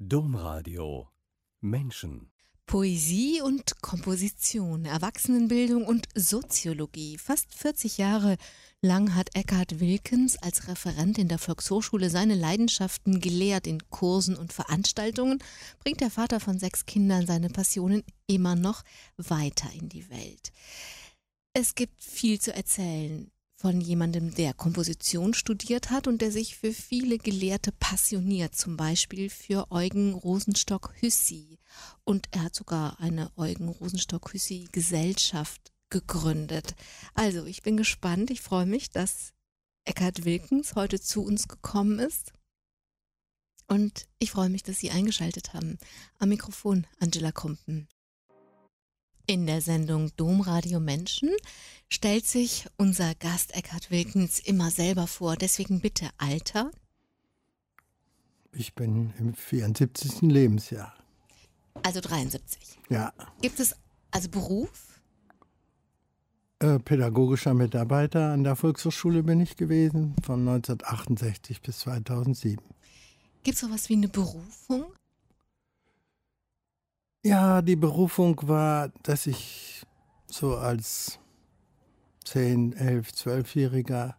Domradio Menschen. Poesie und Komposition, Erwachsenenbildung und Soziologie. Fast 40 Jahre lang hat Eckhard Wilckens als Referent in der Volkshochschule seine Leidenschaften gelehrt. In Kursen und Veranstaltungen bringt der Vater von 6 Kindern seine Passionen immer noch weiter in die Welt. Es gibt viel zu erzählen von jemandem, der Komposition studiert hat und der sich für viele Gelehrte passioniert, zum Beispiel für Eugen Rosenstock-Huessy. Und er hat sogar eine Eugen Rosenstock-Huessy-Gesellschaft gegründet. Also, ich bin gespannt, ich freue mich, dass Eckhard Wilckens heute zu uns gekommen ist. Und ich freue mich, dass Sie eingeschaltet haben. Am Mikrofon Angela Krumpen. In der Sendung Domradio Menschen stellt sich unser Gast Eckhard Wilckens immer selber vor. Deswegen bitte Alter. Ich bin im 74. Lebensjahr. Also 73. Ja. Gibt es also Beruf? Pädagogischer Mitarbeiter an der Volkshochschule bin ich gewesen, von 1968 bis 2007. Gibt es sowas wie eine Berufung? Ja, die Berufung war, dass ich so als 10-, 11-, 12-Jähriger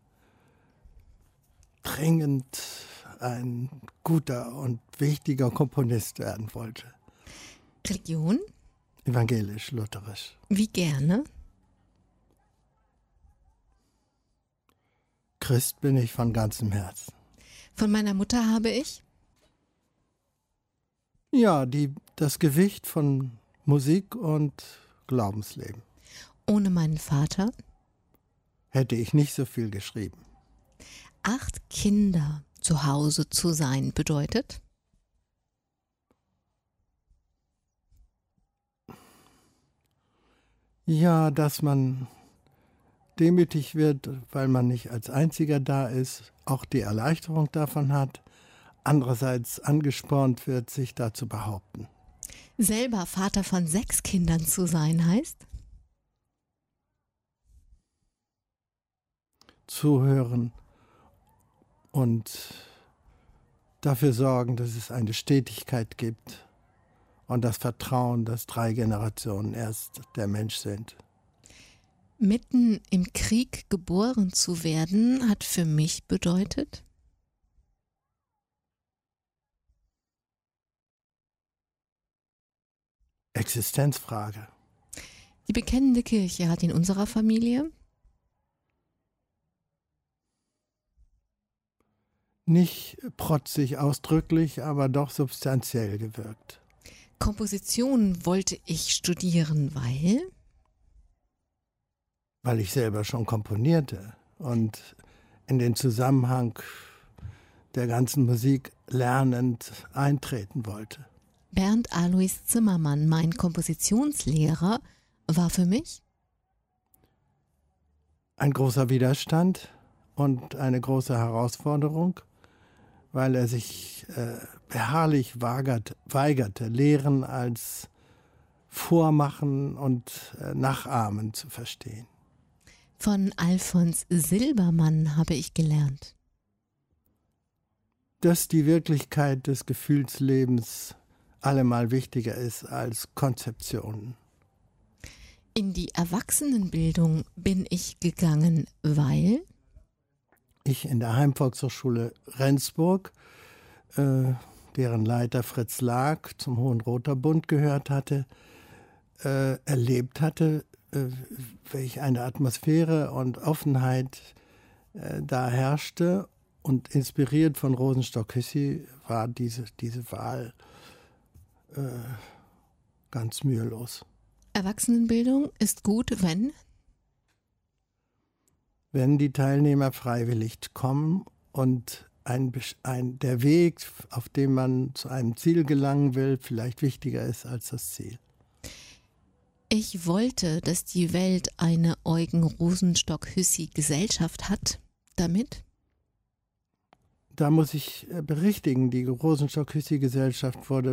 dringend ein guter und wichtiger Komponist werden wollte. Religion? Evangelisch, lutherisch. Wie gerne? Christ bin ich von ganzem Herzen. Von meiner Mutter habe ich? Ja, das Gewicht von Musik und Glaubensleben. Ohne meinen Vater? Hätte ich nicht so viel geschrieben. 8 Kinder zu Hause zu sein bedeutet? Ja, dass man demütig wird, weil man nicht als Einziger da ist, auch die Erleichterung davon hat, andererseits angespornt wird, sich da zu behaupten. Selber Vater von 6 Kindern zu sein heißt? Zuhören und dafür sorgen, dass es eine Stetigkeit gibt und das Vertrauen, dass 3 Generationen erst der Mensch sind. Mitten im Krieg geboren zu werden, hat für mich bedeutet? Existenzfrage. Die bekennende Kirche hat in unserer Familie Nicht protzig ausdrücklich, aber doch substanziell gewirkt. Komposition wollte ich studieren, Weil ich selber schon komponierte und in den Zusammenhang der ganzen Musik lernend eintreten wollte. Bernd Alois Zimmermann, mein Kompositionslehrer, war für mich ein großer Widerstand und eine große Herausforderung, weil er sich beharrlich weigerte, Lehren als Vormachen und Nachahmen zu verstehen. Von Alfons Silbermann habe ich gelernt, dass die Wirklichkeit des Gefühlslebens allemal wichtiger ist als Konzeptionen. in die Erwachsenenbildung bin ich gegangen, weil Ich in der Heimvolkshochschule Rendsburg, deren Leiter Fritz Lag zum Hohenroter-Bund gehört hatte, erlebt hatte, welch eine Atmosphäre und Offenheit da herrschte. Und inspiriert von Rosenstock-Huessy war diese Wahl ganz mühelos. Erwachsenenbildung ist gut, wenn die Teilnehmer freiwillig kommen und der Weg, auf dem man zu einem Ziel gelangen will, vielleicht wichtiger ist als das Ziel. ich wollte, dass die Welt eine Eugen Rosenstock-Huessy-Gesellschaft hat, damit Da muss ich berichtigen, die Rosenstock-Huessy-Gesellschaft wurde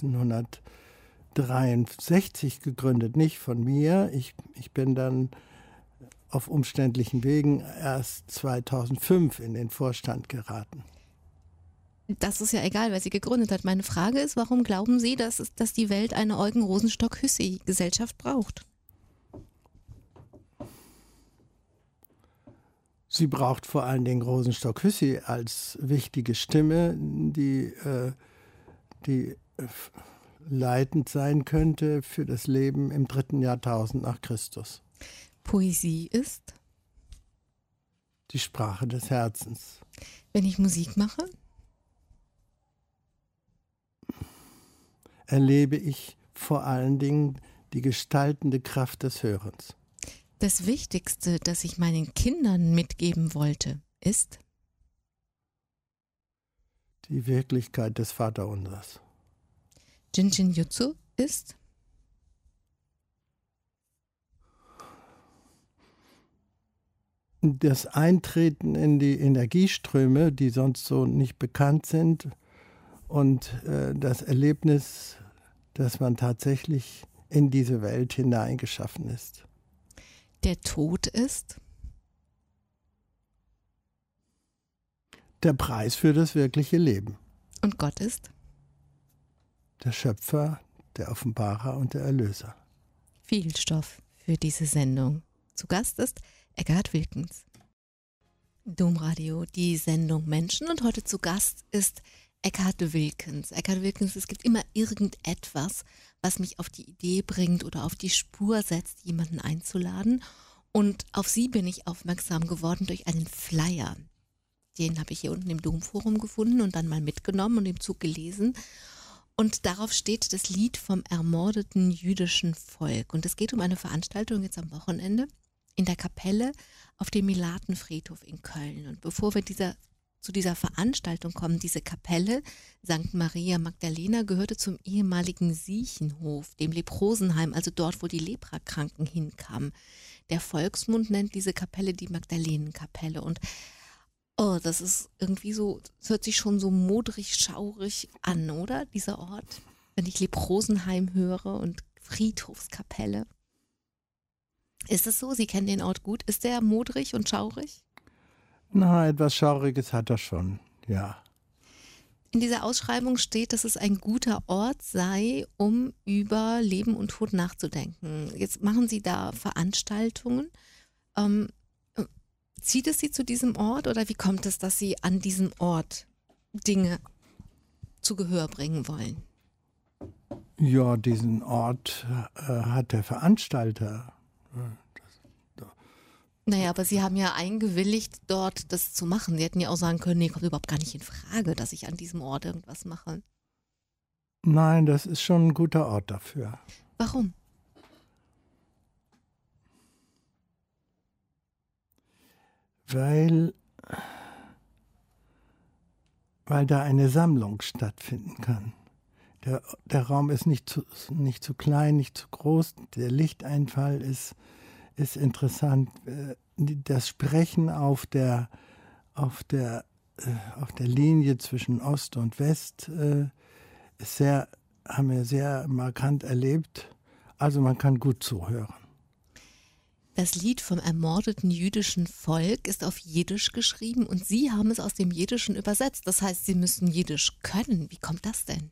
1963 gegründet, nicht von mir. Ich bin dann auf umständlichen Wegen erst 2005 in den Vorstand geraten. Das ist ja egal, wer sie gegründet hat. Meine Frage ist, warum glauben Sie, dass die Welt eine Eugen Rosenstock-Hüssi-Gesellschaft braucht? Sie braucht vor allen Dingen Rosenstock-Hüssi als wichtige Stimme, die leitend sein könnte für das Leben im 3. Jahrtausend nach Christus. Poesie ist? Die Sprache des Herzens. Wenn ich Musik mache? Erlebe ich vor allen Dingen die gestaltende Kraft des Hörens. Das Wichtigste, das ich meinen Kindern mitgeben wollte, ist? Die Wirklichkeit des Vaterunsers. Jinjin Jutsu ist? Das Eintreten in die Energieströme, die sonst so nicht bekannt sind, und das Erlebnis, dass man tatsächlich in diese Welt hineingeschaffen ist. Der Tod ist? Der Preis für das wirkliche Leben. Und Gott ist? Der Schöpfer, der Offenbarer und der Erlöser. Viel Stoff für diese Sendung. Zu Gast ist Eckhard Wilkens. Domradio, die Sendung Menschen, und heute zu Gast ist Eckhard Wilkens. Eckhard Wilkens, es gibt immer irgendetwas, was mich auf die Idee bringt oder auf die Spur setzt, jemanden einzuladen. Und auf Sie bin ich aufmerksam geworden durch einen Flyer. Den habe ich hier unten im Domforum gefunden und dann mal mitgenommen und im Zug gelesen. Und darauf steht das Lied vom ermordeten jüdischen Volk. Und es geht um eine Veranstaltung jetzt am Wochenende in der Kapelle auf dem Melatenfriedhof in Köln. Und bevor wir zu dieser Veranstaltung kommen, diese Kapelle St. Maria Magdalena gehörte zum ehemaligen Siechenhof, dem Leprosenheim, also dort, wo die Leprakranken hinkamen. Der Volksmund nennt diese Kapelle die Magdalenenkapelle. Und das ist irgendwie so, es hört sich schon so modrig, schaurig an, oder? Dieser Ort, wenn ich Leprosenheim höre und Friedhofskapelle. Ist es so? Sie kennen den Ort gut. Ist der modrig und schaurig? Na, etwas Schauriges hat er schon, ja. In dieser Ausschreibung steht, dass es ein guter Ort sei, um über Leben und Tod nachzudenken. Jetzt machen Sie da Veranstaltungen. Zieht es Sie zu diesem Ort oder wie kommt es, dass Sie an diesem Ort Dinge zu Gehör bringen wollen? Ja, diesen Ort hat der Veranstalter. Naja, aber Sie haben ja eingewilligt, dort das zu machen. Sie hätten ja auch sagen können, nee, kommt überhaupt gar nicht in Frage, dass ich an diesem Ort irgendwas mache. Nein, das ist schon ein guter Ort dafür. Warum? Weil da eine Sammlung stattfinden kann. Der Raum ist nicht zu klein, nicht zu groß. Der Lichteinfall ist interessant. Das Sprechen auf der Linie zwischen Ost und West haben wir sehr markant erlebt. Also man kann gut zuhören. Das Lied vom ermordeten jüdischen Volk ist auf Jiddisch geschrieben und Sie haben es aus dem Jiddischen übersetzt. Das heißt, Sie müssen Jiddisch können. Wie kommt das denn?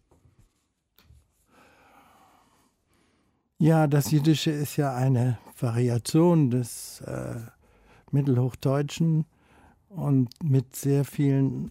Ja, das Jiddische ist ja eine Variation des Mittelhochdeutschen und mit sehr vielen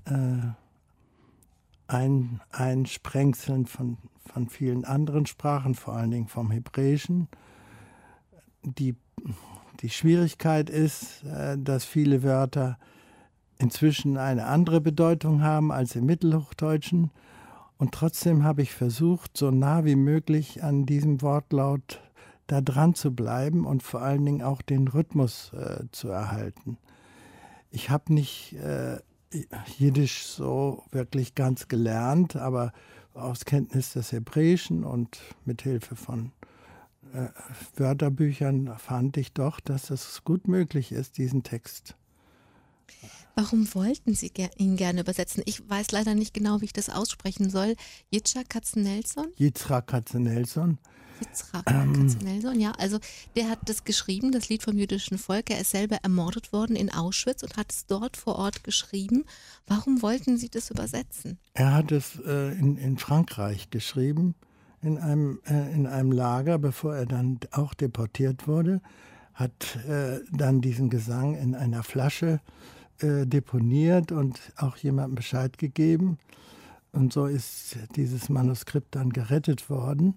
Einsprengseln von vielen anderen Sprachen, vor allen Dingen vom Hebräischen. Die Schwierigkeit ist, dass viele Wörter inzwischen eine andere Bedeutung haben als im Mittelhochdeutschen. Und trotzdem habe ich versucht, so nah wie möglich an diesem Wortlaut da dran zu bleiben und vor allen Dingen auch den Rhythmus zu erhalten. Ich habe nicht Jiddisch so wirklich ganz gelernt, aber aus Kenntnis des Hebräischen und mit Hilfe von Wörterbüchern fand ich doch, dass es gut möglich ist, diesen Text. Warum wollten Sie ihn gerne übersetzen? Ich weiß leider nicht genau, wie ich das aussprechen soll. Yitzhak Katzenelson? Yitzhak Katzenelson. Yitzhak Katzenelson, ja, also der hat das geschrieben, das Lied vom jüdischen Volk. Er ist selber ermordet worden in Auschwitz und hat es dort vor Ort geschrieben. Warum wollten Sie das übersetzen? Er hat es in Frankreich geschrieben, in einem Lager, bevor er dann auch deportiert wurde, hat dann diesen Gesang in einer Flasche deponiert und auch jemandem Bescheid gegeben. Und so ist dieses Manuskript dann gerettet worden.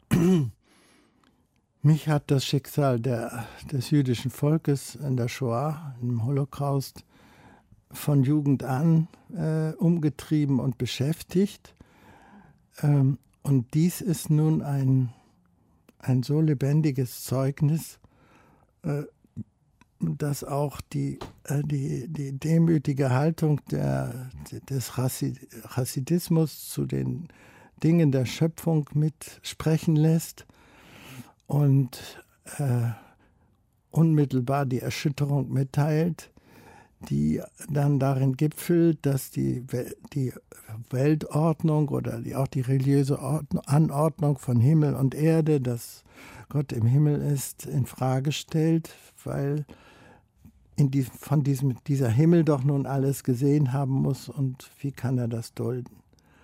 Mich hat das Schicksal des jüdischen Volkes in der Shoah, im Holocaust, von Jugend an umgetrieben und beschäftigt. Und dies ist nun ein so lebendiges Zeugnis, dass auch die demütige Haltung des Chassidismus zu den Dingen der Schöpfung mitsprechen lässt und unmittelbar die Erschütterung mitteilt, die dann darin gipfelt, dass die Weltordnung oder auch die religiöse Anordnung von Himmel und Erde, dass Gott im Himmel ist, in Frage stellt, weil dieser Himmel doch nun alles gesehen haben muss, und wie kann er das dulden?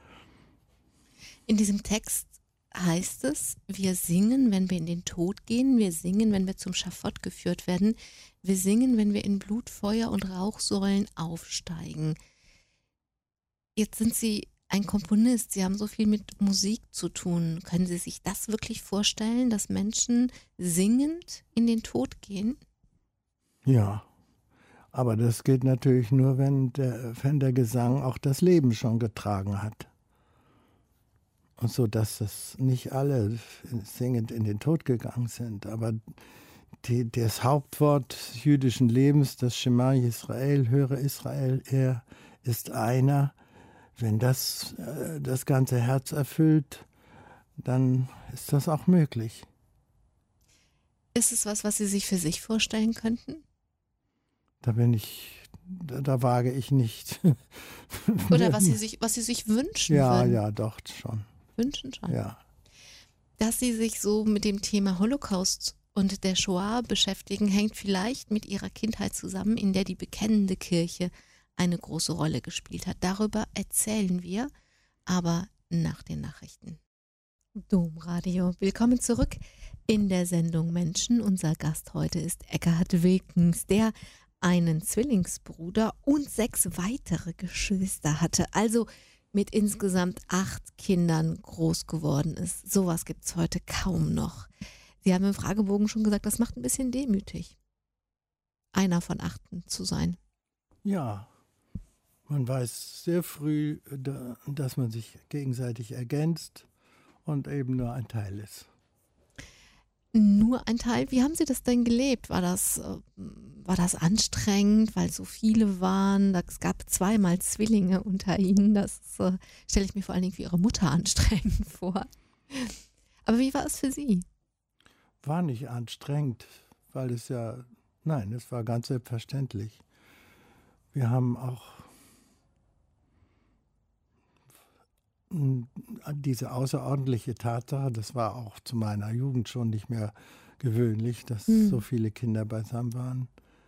In diesem Text heißt es, wir singen, wenn wir in den Tod gehen, wir singen, wenn wir zum Schafott geführt werden, wir singen, wenn wir in Blut, Feuer und Rauchsäulen aufsteigen. Jetzt sind Sie ein Komponist, Sie haben so viel mit Musik zu tun. Können Sie sich das wirklich vorstellen, dass Menschen singend in den Tod gehen? Ja. Aber das geht natürlich nur, wenn der Gesang auch das Leben schon getragen hat. Und so, dass das nicht alle singend in den Tod gegangen sind. Aber das Hauptwort des jüdischen Lebens, das Shema Yisrael, höre Israel, er ist einer. Wenn das ganze Herz erfüllt, dann ist das auch möglich. Ist es was Sie sich für sich vorstellen könnten? Da wage ich nicht. Oder was Sie sich wünschen würden? Ja, doch schon. Wünschen schon? Ja. Dass Sie sich so mit dem Thema Holocaust und der Shoah beschäftigen, hängt vielleicht mit Ihrer Kindheit zusammen, in der die bekennende Kirche eine große Rolle gespielt hat. Darüber erzählen wir, aber nach den Nachrichten. Domradio. Willkommen zurück in der Sendung Menschen. Unser Gast heute ist Eckhard Wilkens, der einen Zwillingsbruder und 6 weitere Geschwister hatte, also mit insgesamt 8 Kindern groß geworden ist. Sowas gibt es heute kaum noch. Sie haben im Fragebogen schon gesagt, das macht ein bisschen demütig, einer von 8 zu sein. Ja, man weiß sehr früh, dass man sich gegenseitig ergänzt und eben nur ein Teil ist. Nur ein Teil. Wie haben Sie das denn gelebt? War das anstrengend, weil so viele waren? Es gab 2-mal Zwillinge unter Ihnen. Das stelle ich mir vor allen Dingen für Ihre Mutter anstrengend vor. Aber wie war es für Sie? War nicht anstrengend, weil es war ganz selbstverständlich. Wir haben auch diese außerordentliche Tatsache, das war auch zu meiner Jugend schon nicht mehr gewöhnlich, dass so viele Kinder beisammen waren,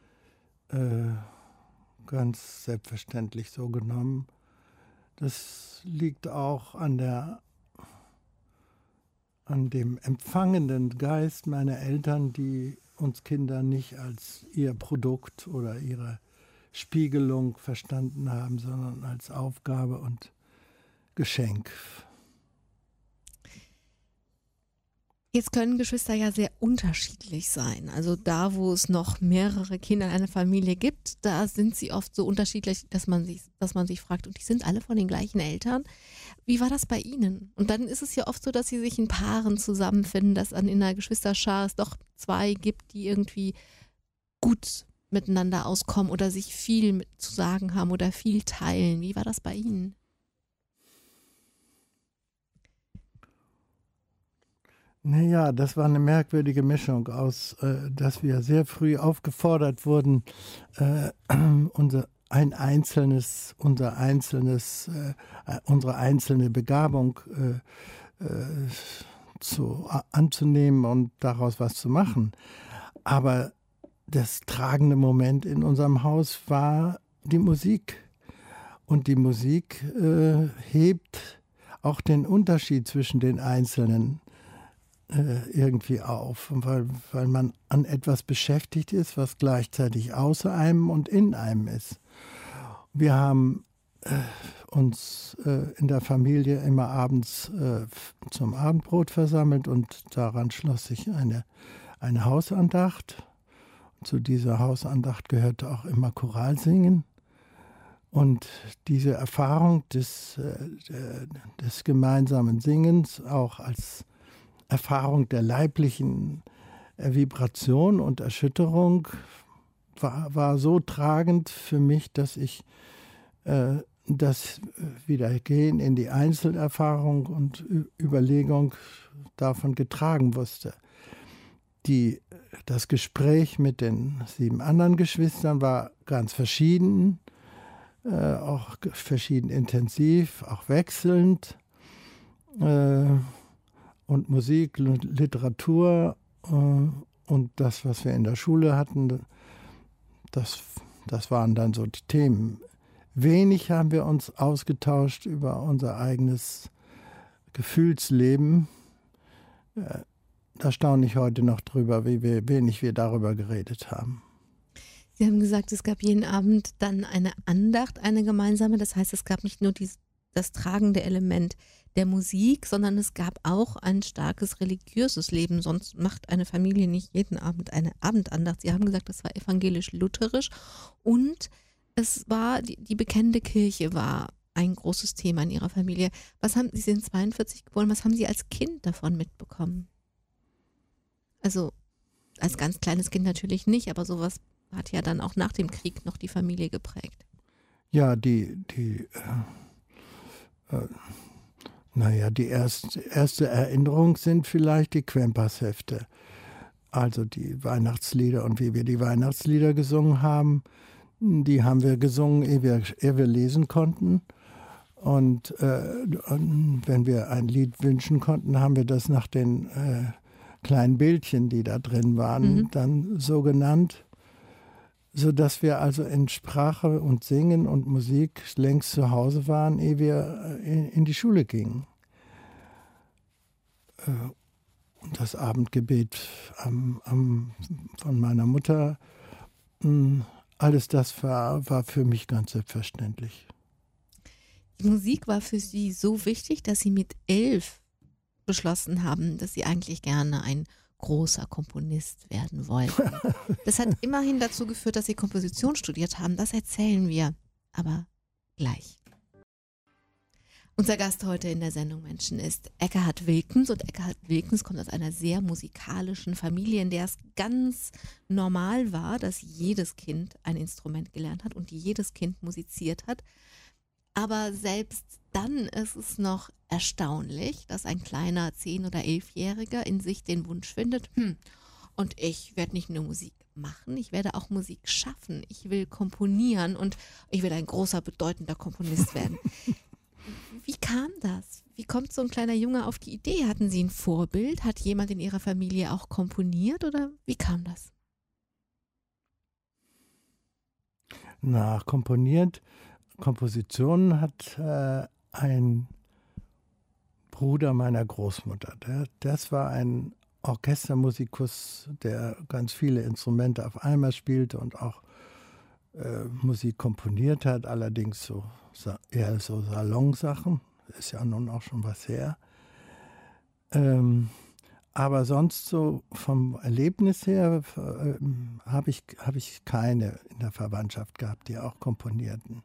ganz selbstverständlich so genommen. Das liegt auch an dem empfangenden Geist meiner Eltern, die uns Kinder nicht als ihr Produkt oder ihre Spiegelung verstanden haben, sondern als Aufgabe und Geschenk. Jetzt können Geschwister ja sehr unterschiedlich sein. Also da, wo es noch mehrere Kinder in einer Familie gibt, da sind sie oft so unterschiedlich, dass man sich fragt, und die sind alle von den gleichen Eltern. Wie war das bei Ihnen? Und dann ist es ja oft so, dass sie sich in Paaren zusammenfinden, dass in einer Geschwisterschar es doch 2 gibt, die irgendwie gut miteinander auskommen oder sich viel zu sagen haben oder viel teilen. Wie war das bei Ihnen? Naja, das war eine merkwürdige Mischung aus, dass wir sehr früh aufgefordert wurden, unsere einzelne Begabung anzunehmen und daraus was zu machen. Aber das tragende Moment in unserem Haus war die Musik. Und die Musik hebt auch den Unterschied zwischen den Einzelnen irgendwie auf, weil man an etwas beschäftigt ist, was gleichzeitig außer einem und in einem ist. Wir haben uns in der Familie immer abends zum Abendbrot versammelt und daran schloss sich eine Hausandacht. Zu dieser Hausandacht gehörte auch immer Choralsingen. Und diese Erfahrung des gemeinsamen Singens auch als Erfahrung der leiblichen Vibration und Erschütterung war so tragend für mich, dass ich das Wiedergehen in die Einzelerfahrung und Überlegung davon getragen wusste. Das Gespräch mit den 7 anderen Geschwistern war ganz verschieden, auch verschieden intensiv, auch wechselnd. Und Musik, Literatur und das, was wir in der Schule hatten, das waren dann so die Themen. Wenig haben wir uns ausgetauscht über unser eigenes Gefühlsleben. Da staune ich heute noch drüber, wie wenig wir darüber geredet haben. Sie haben gesagt, es gab jeden Abend dann eine Andacht, eine gemeinsame. Das heißt, es gab nicht nur das tragende Element der Musik, sondern es gab auch ein starkes religiöses Leben. Sonst macht eine Familie nicht jeden Abend eine Abendandacht. Sie haben gesagt, das war evangelisch-lutherisch und es war, die bekennende Kirche war ein großes Thema in Ihrer Familie. Sie sind 42 geboren, was haben Sie als Kind davon mitbekommen? Also als ganz kleines Kind natürlich nicht, aber sowas hat ja dann auch nach dem Krieg noch die Familie geprägt. Ja, die erste Erinnerung sind vielleicht die Quempershefte. Also die Weihnachtslieder und wie wir die Weihnachtslieder gesungen haben. Die haben wir gesungen, ehe wir lesen konnten. Und wenn wir ein Lied wünschen konnten, haben wir das nach den kleinen Bildchen, die da drin waren, dann so genannt, sodass wir also in Sprache und Singen und Musik längst zu Hause waren, ehe wir in die Schule gingen. Und das Abendgebet von meiner Mutter, alles das war für mich ganz selbstverständlich. Die Musik war für Sie so wichtig, dass Sie mit 11 beschlossen haben, dass Sie eigentlich gerne ein großer Komponist werden wollten. Das hat immerhin dazu geführt, dass Sie Komposition studiert haben. Das erzählen wir aber gleich. Unser Gast heute in der Sendung Menschen ist Ekkehard Wilkens. Und Ekkehard Wilkens kommt aus einer sehr musikalischen Familie, in der es ganz normal war, dass jedes Kind ein Instrument gelernt hat und jedes Kind musiziert hat. Aber selbst dann ist es noch erstaunlich, dass ein kleiner 10- oder 11-Jähriger in sich den Wunsch findet, und ich werde nicht nur Musik machen, ich werde auch Musik schaffen. Ich will komponieren und ich will ein großer, bedeutender Komponist werden. Wie kam das? Wie kommt so ein kleiner Junge auf die Idee? Hatten Sie ein Vorbild? Hat jemand in Ihrer Familie auch komponiert oder wie kam das? Kompositionen hat ein Bruder meiner Großmutter. Das war ein Orchestermusikus, der ganz viele Instrumente auf einmal spielte und auch Musik komponiert hat, allerdings eher so Salonsachen. Ist ja nun auch schon was her. Aber sonst so vom Erlebnis her habe ich keine in der Verwandtschaft gehabt, die auch komponierten.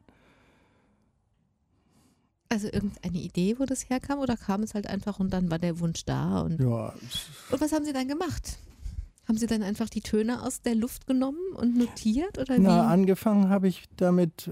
Also irgendeine Idee, wo das herkam, oder kam es halt einfach und dann war der Wunsch da? Und was haben Sie dann gemacht? Haben Sie dann einfach die Töne aus der Luft genommen und notiert? Oder wie? Angefangen habe ich damit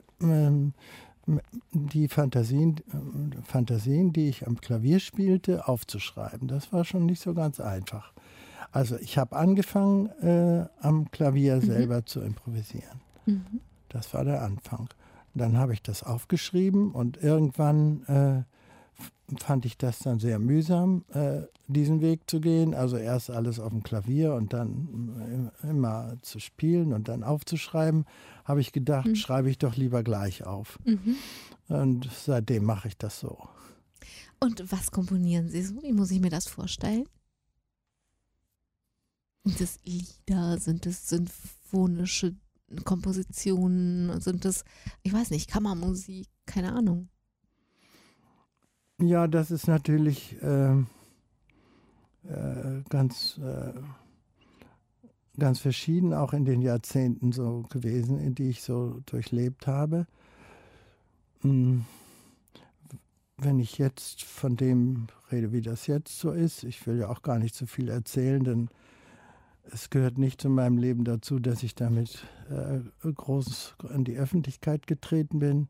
die Fantasien, die ich am Klavier spielte, aufzuschreiben. Das war schon nicht so ganz einfach. Also ich habe angefangen, am Klavier selber zu improvisieren. Das war der Anfang. Dann habe ich das aufgeschrieben und irgendwann fand ich das dann sehr mühsam, diesen Weg zu gehen. Also erst alles auf dem Klavier und dann immer zu spielen und dann aufzuschreiben. Habe ich gedacht, schreibe ich doch lieber gleich auf. Und seitdem mache ich das so. Und was komponieren Sie so? Wie muss ich mir das vorstellen? Sind es Lieder? Sind es symphonische Kompositionen? Sind es, ich weiß nicht, Kammermusik? Keine Ahnung. Ja, das ist natürlich ganz verschieden, auch in den Jahrzehnten so gewesen, in die ich so durchlebt habe. Wenn ich jetzt von dem rede, wie das jetzt so ist, ich will ja auch gar nicht so viel erzählen, denn es gehört nicht zu meinem Leben dazu, dass ich damit groß in die Öffentlichkeit getreten bin.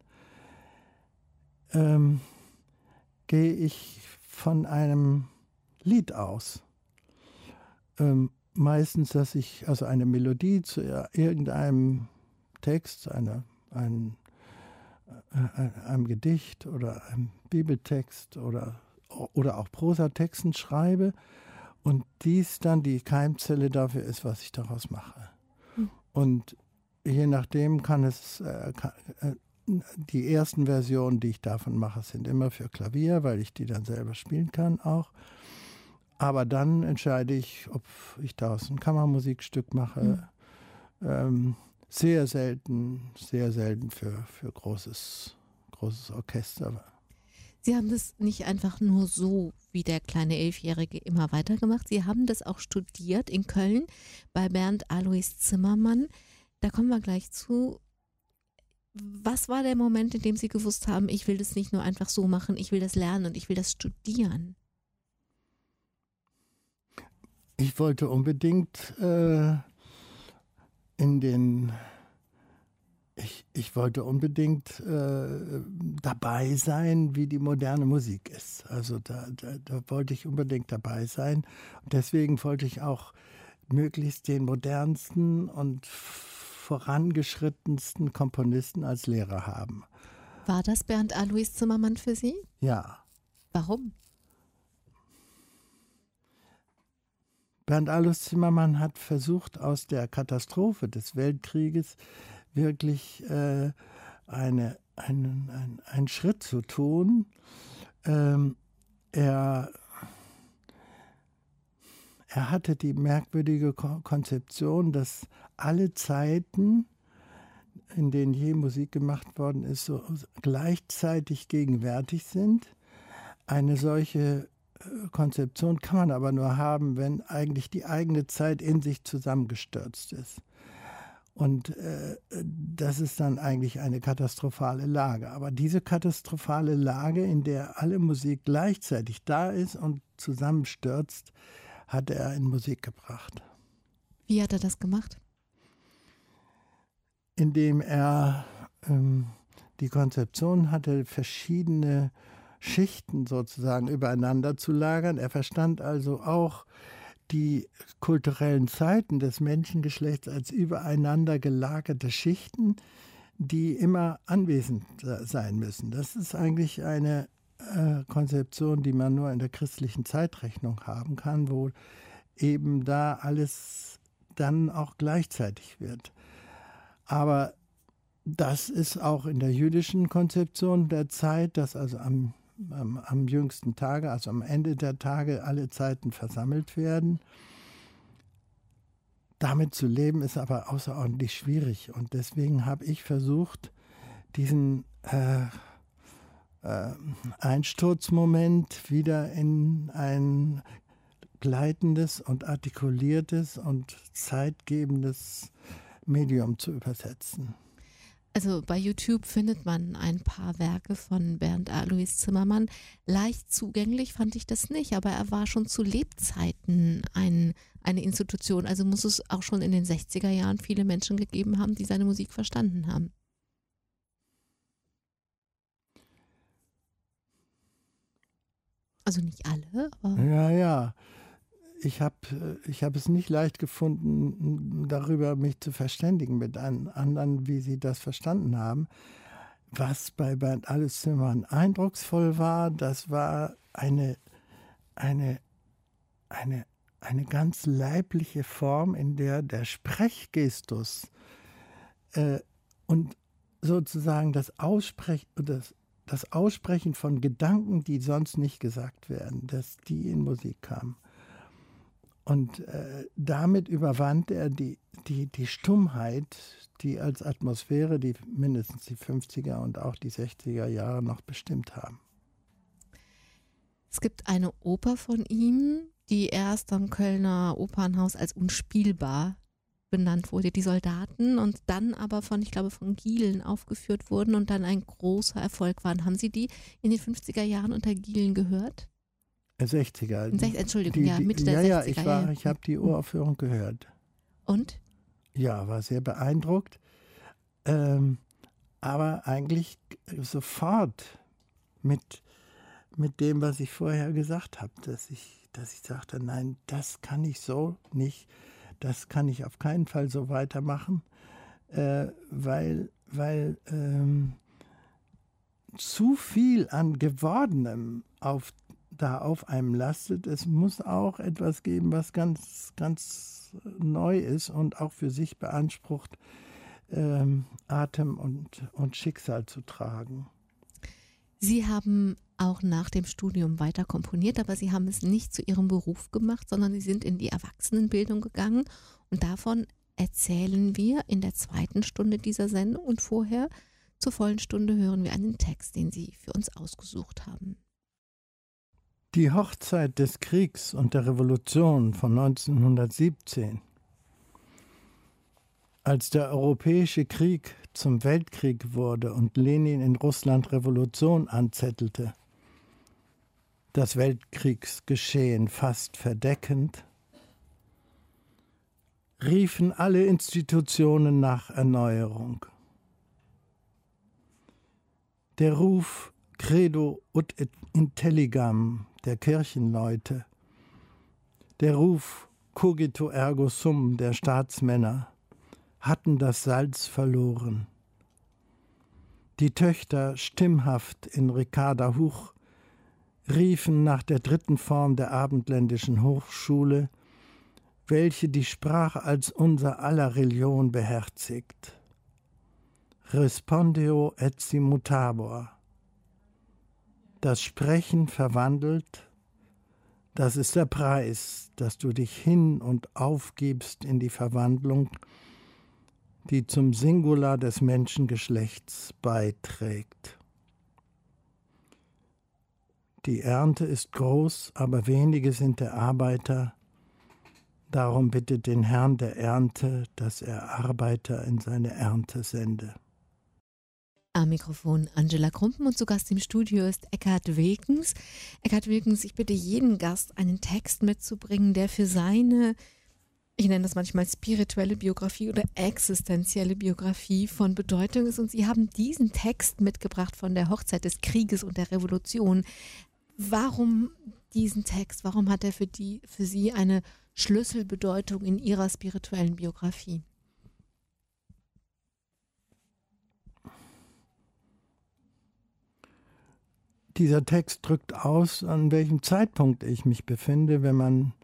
Gehe ich von einem Lied aus. Meistens, dass ich also eine Melodie zu irgendeinem Text, einem Gedicht oder einem Bibeltext oder auch Prosatexten schreibe und dies dann die Keimzelle dafür ist, was ich daraus mache. Und je nachdem kann es die ersten Versionen, die ich davon mache, sind immer für Klavier, weil ich die dann selber spielen kann auch. Aber dann entscheide ich, ob ich daraus ein Kammermusikstück mache. Sehr selten für großes Orchester. Sie haben das nicht einfach nur so wie der kleine Elfjährige immer weitergemacht. Sie haben das auch studiert in Köln bei Bernd Alois Zimmermann. Da kommen wir gleich zu. Was war der Moment, in dem Sie gewusst haben, ich will das nicht nur einfach so machen, ich will das lernen und ich will das studieren? Ich wollte unbedingt ich wollte unbedingt dabei sein, wie die moderne Musik ist. Also da wollte ich unbedingt dabei sein. Und deswegen wollte ich auch möglichst den modernsten und vorangeschrittensten Komponisten als Lehrer haben. War das Bernd Alois Zimmermann für Sie? Ja. Warum? Bernd Alois Zimmermann hat versucht, aus der Katastrophe des Weltkrieges wirklich einen Schritt zu tun. Er hatte die merkwürdige Konzeption, dass alle Zeiten, in denen je Musik gemacht worden ist, so gleichzeitig gegenwärtig sind. Eine solche Konzeption kann man aber nur haben, wenn eigentlich die eigene Zeit in sich zusammengestürzt ist. Und das ist dann eigentlich eine katastrophale Lage. Aber diese katastrophale Lage, in der alle Musik gleichzeitig da ist und zusammenstürzt, hat er in Musik gebracht. Wie hat er das gemacht? Indem er die Konzeption hatte, verschiedene Schichten sozusagen übereinander zu lagern. Er verstand also auch die kulturellen Zeiten des Menschengeschlechts als übereinander gelagerte Schichten, die immer anwesend sein müssen. Das ist eigentlich eine Konzeption, die man nur in der christlichen Zeitrechnung haben kann, wo eben da alles dann auch gleichzeitig wird. Aber das ist auch in der jüdischen Konzeption der Zeit, dass also am jüngsten Tage, also am Ende der Tage, alle Zeiten versammelt werden. Damit zu leben ist aber außerordentlich schwierig. Und deswegen habe ich versucht, diesen Einsturzmoment wieder in ein gleitendes und artikuliertes und zeitgebendes Medium zu übersetzen. Also bei YouTube findet man ein paar Werke von Bernd Alois Zimmermann. Leicht zugänglich fand ich das nicht, aber er war schon zu Lebzeiten eine Institution. Also muss es auch schon in den 60er Jahren viele Menschen gegeben haben, die seine Musik verstanden haben. Also nicht alle, aber... Ja. Ich hab es nicht leicht gefunden, darüber mich zu verständigen mit anderen, wie sie das verstanden haben. was bei Bernd Alleszimmern eindrucksvoll war, das war eine ganz leibliche Form, in der der Sprechgestus und sozusagen das Aussprechen von Gedanken, die sonst nicht gesagt werden, dass die in Musik kamen. Und damit überwand er die Stummheit, die als Atmosphäre die mindestens die 50er und auch die 60er Jahre noch bestimmt haben. Es gibt eine Oper von ihm, die erst am Kölner Opernhaus als unspielbar benannt wurde, die Soldaten, und dann aber von Gielen aufgeführt wurden und dann ein großer Erfolg waren. Haben Sie die in den 50er Jahren unter Gielen gehört? 60er. Entschuldigung, Mitte der 60er. Ich habe die Uraufführung gehört. Und? Ja, war sehr beeindruckt. Aber eigentlich sofort mit dem, was ich vorher gesagt habe, dass ich sagte, nein, das kann ich so nicht, das kann ich auf keinen Fall so weitermachen, weil zu viel an Gewordenem auf einem lastet. Es muss auch etwas geben, was ganz, ganz neu ist und auch für sich beansprucht, Atem und Schicksal zu tragen. Sie haben auch nach dem Studium weiter komponiert, aber Sie haben es nicht zu Ihrem Beruf gemacht, sondern Sie sind in die Erwachsenenbildung gegangen. Und davon erzählen wir in der zweiten Stunde dieser Sendung. Und vorher, zur vollen Stunde, hören wir einen Text, den Sie für uns ausgesucht haben. Die Hochzeit des Kriegs und der Revolution von 1917. Als der Europäische Krieg zum Weltkrieg wurde und Lenin in Russland Revolution anzettelte, das Weltkriegsgeschehen fast verdeckend, riefen alle Institutionen nach Erneuerung. Der Ruf Credo ut intelligam der Kirchenleute, der Ruf Cogito ergo sum der Staatsmänner hatten das Salz verloren. Die Töchter stimmhaft in Ricarda Huch riefen nach der dritten Form der abendländischen Hochschule, welche die Sprache als unser aller Religion beherzigt. Respondeo etsi mutabor. Das Sprechen verwandelt, das ist der Preis, dass du dich hin und aufgibst in die Verwandlung, die zum Singular des Menschengeschlechts beiträgt. Die Ernte ist groß, aber wenige sind der Arbeiter. Darum bittet den Herrn der Ernte, dass er Arbeiter in seine Ernte sende. Am Mikrofon Angela Krumpen und zu Gast im Studio ist Eckhard Wilkens. Eckhard Wilkens, ich bitte jeden Gast, einen Text mitzubringen, der für seine, ich nenne das manchmal spirituelle Biografie oder existenzielle Biografie von Bedeutung ist. Und Sie haben diesen Text mitgebracht von der Hochzeit des Krieges und der Revolution. Warum diesen Text? Warum hat er für Sie eine Schlüsselbedeutung in Ihrer spirituellen Biografie? Dieser Text drückt aus, an welchem Zeitpunkt ich mich befinde, wenn man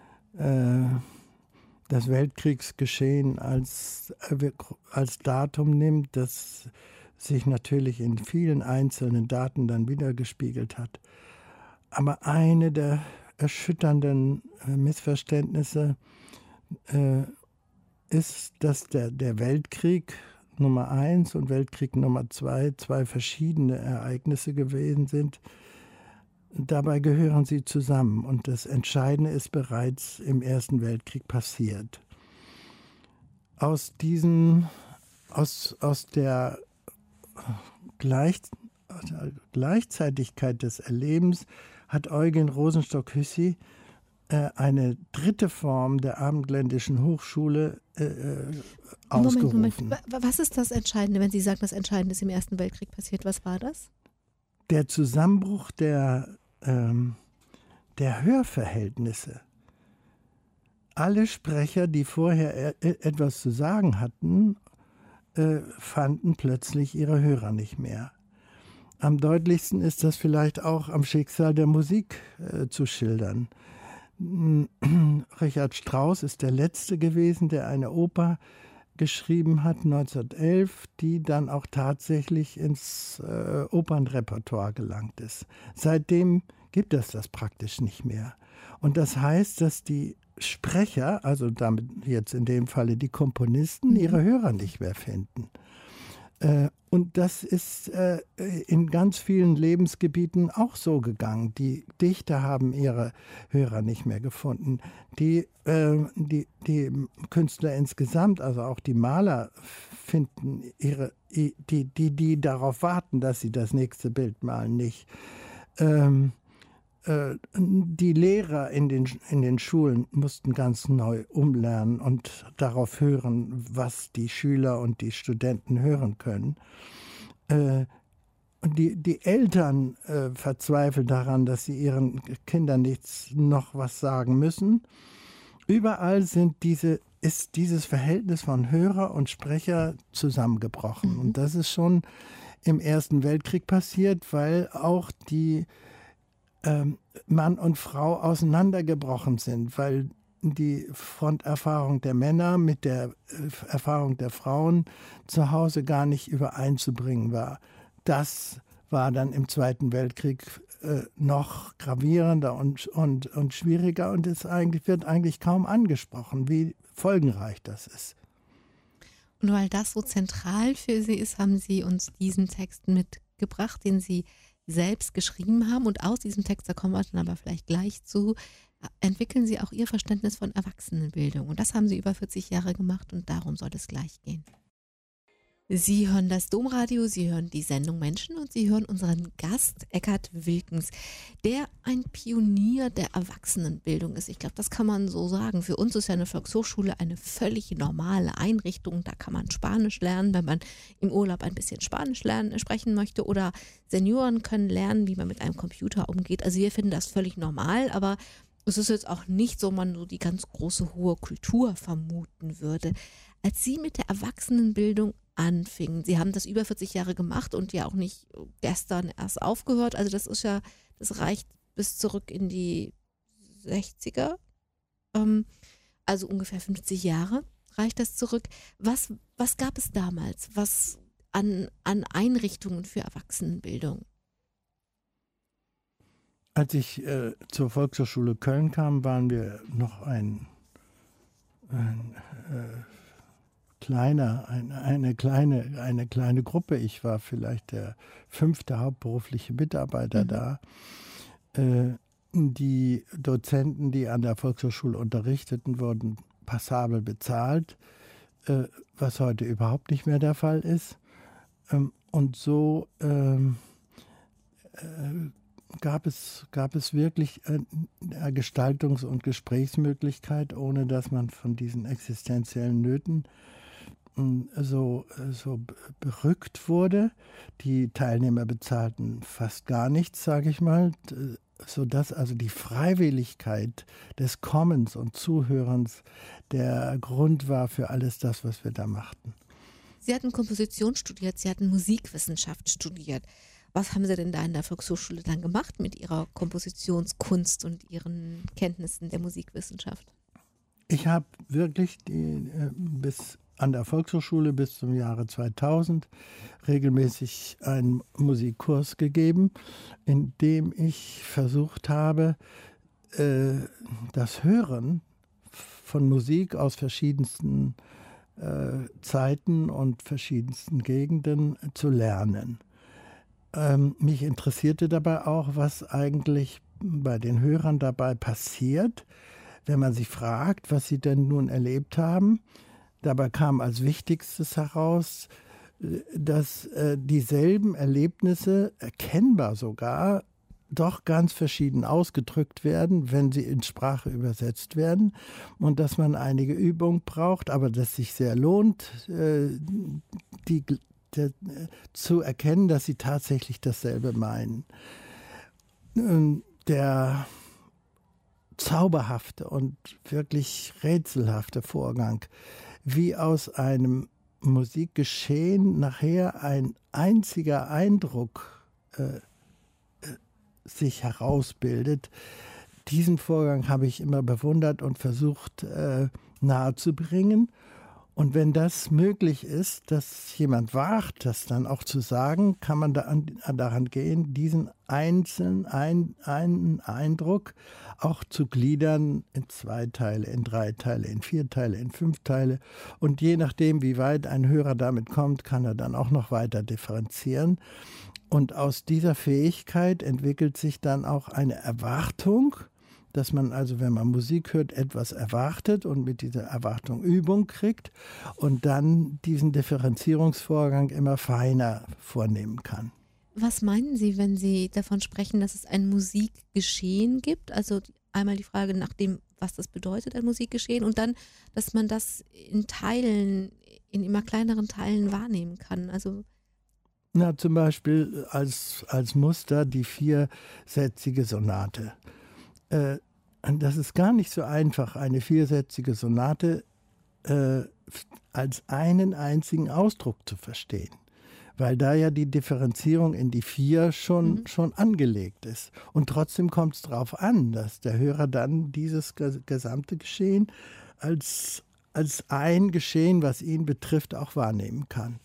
das Weltkriegsgeschehen als Datum nimmt, das sich natürlich in vielen einzelnen Daten dann wiedergespiegelt hat. Aber eine der erschütternden Missverständnisse ist, dass der Weltkrieg Nummer 1 und Weltkrieg Nummer 2 zwei verschiedene Ereignisse gewesen sind. Dabei gehören sie zusammen und das Entscheidende ist bereits im Ersten Weltkrieg passiert. Aus der Gleichzeitigkeit des Erlebens hat Eugen Rosenstock-Huessy eine dritte Form der abendländischen Hochschule ausgerufen. Moment. Was ist das Entscheidende, wenn Sie sagen, das Entscheidende ist im Ersten Weltkrieg passiert? Was war das? Der Zusammenbruch der Hörverhältnisse. Alle Sprecher, die vorher etwas zu sagen hatten, fanden plötzlich ihre Hörer nicht mehr. Am deutlichsten ist das vielleicht auch am Schicksal der Musik zu schildern. Richard Strauss ist der Letzte gewesen, der eine Oper geschrieben hat, 1911, die dann auch tatsächlich ins Opernrepertoire gelangt ist. Seitdem gibt es das praktisch nicht mehr. Und das heißt, dass die Sprecher, also damit jetzt in dem Falle die Komponisten, ihre Hörer nicht mehr finden. Und das ist in ganz vielen Lebensgebieten auch so gegangen. Die Dichter haben ihre Hörer nicht mehr gefunden. Die Künstler insgesamt, also auch die Maler, finden die darauf warten, dass sie das nächste Bild malen, nicht. Die Lehrer in den Schulen mussten ganz neu umlernen und darauf hören, was die Schüler und die Studenten hören können. Die Eltern verzweifeln daran, dass sie ihren Kindern noch was sagen müssen. Überall ist dieses Verhältnis von Hörer und Sprecher zusammengebrochen. Und das ist schon im Ersten Weltkrieg passiert, weil auch die Mann und Frau auseinandergebrochen sind, weil die Fronterfahrung der Männer mit der Erfahrung der Frauen zu Hause gar nicht übereinzubringen war. Das war dann im Zweiten Weltkrieg noch gravierender und schwieriger und wird eigentlich kaum angesprochen, wie folgenreich das ist. Und weil das so zentral für Sie ist, haben Sie uns diesen Text mitgebracht, den Sie selbst geschrieben haben. Und aus diesem Text, da kommen wir dann aber vielleicht gleich zu, entwickeln Sie auch Ihr Verständnis von Erwachsenenbildung. Und das haben Sie über 40 Jahre gemacht und darum soll es gleich gehen. Sie hören das Domradio, Sie hören die Sendung Menschen und Sie hören unseren Gast Eckart Wilkens, der ein Pionier der Erwachsenenbildung ist. Ich glaube, das kann man so sagen. Für uns ist ja eine Volkshochschule eine völlig normale Einrichtung. Da kann man Spanisch lernen, wenn man im Urlaub ein bisschen Spanisch sprechen möchte. Oder Senioren können lernen, wie man mit einem Computer umgeht. Also wir finden das völlig normal, aber es ist jetzt auch nicht so, man so die ganz große, hohe Kultur vermuten würde. Als Sie mit der Erwachsenenbildung anfingen, Sie haben das über 40 Jahre gemacht und ja auch nicht gestern erst aufgehört, also das reicht bis zurück in die 60er, also ungefähr 50 Jahre reicht das zurück. Was gab es damals, was an Einrichtungen für Erwachsenenbildung? Als ich zur Volkshochschule Köln kam, waren wir noch eine kleine Gruppe. Ich war vielleicht der 5. hauptberufliche Mitarbeiter da. Die Dozenten, die an der Volkshochschule unterrichteten, wurden passabel bezahlt, was heute überhaupt nicht mehr der Fall ist. Und so gab es wirklich eine Gestaltungs- und Gesprächsmöglichkeit, ohne dass man von diesen existenziellen Nöten so berückt wurde. Die Teilnehmer bezahlten fast gar nichts, sage ich mal, sodass also die Freiwilligkeit des Kommens und Zuhörens der Grund war für alles das, was wir da machten. Sie hatten Komposition studiert, Sie hatten Musikwissenschaft studiert. Was haben Sie denn da in der Volkshochschule dann gemacht mit Ihrer Kompositionskunst und Ihren Kenntnissen der Musikwissenschaft? Ich habe wirklich an der Volkshochschule bis zum Jahre 2000 regelmäßig einen Musikkurs gegeben, in dem ich versucht habe, das Hören von Musik aus verschiedensten Zeiten und verschiedensten Gegenden zu lernen. Mich interessierte dabei auch, was eigentlich bei den Hörern dabei passiert, wenn man sie fragt, was sie denn nun erlebt haben. Dabei kam als Wichtigstes heraus, dass dieselben Erlebnisse erkennbar sogar doch ganz verschieden ausgedrückt werden, wenn sie in Sprache übersetzt werden und dass man einige Übung braucht, aber dass sich sehr lohnt, zu erkennen, dass sie tatsächlich dasselbe meinen. Der zauberhafte und wirklich rätselhafte Vorgang, wie aus einem Musikgeschehen nachher ein einziger Eindruck sich herausbildet. Diesen Vorgang habe ich immer bewundert und versucht nahezubringen. Und wenn das möglich ist, dass jemand wagt, das dann auch zu sagen, kann man daran gehen, diesen einzelnen einen Eindruck auch zu gliedern in 2 Teile, in 3 Teile, in 4 Teile, in 5 Teile. Und je nachdem, wie weit ein Hörer damit kommt, kann er dann auch noch weiter differenzieren. Und aus dieser Fähigkeit entwickelt sich dann auch eine Erwartung, dass man also, wenn man Musik hört, etwas erwartet und mit dieser Erwartung Übung kriegt und dann diesen Differenzierungsvorgang immer feiner vornehmen kann. Was meinen Sie, wenn Sie davon sprechen, dass es ein Musikgeschehen gibt? Also einmal die Frage nach dem, was das bedeutet, ein Musikgeschehen, und dann, dass man das in Teilen, in immer kleineren Teilen wahrnehmen kann. Also zum Beispiel als Muster die 4-sätzige Sonate. Das ist gar nicht so einfach, eine 4-sätzige Sonate als einen einzigen Ausdruck zu verstehen, weil da ja die Differenzierung in die 4 schon angelegt ist. Und trotzdem kommt es darauf an, dass der Hörer dann dieses gesamte Geschehen als ein Geschehen, was ihn betrifft, auch wahrnehmen kann.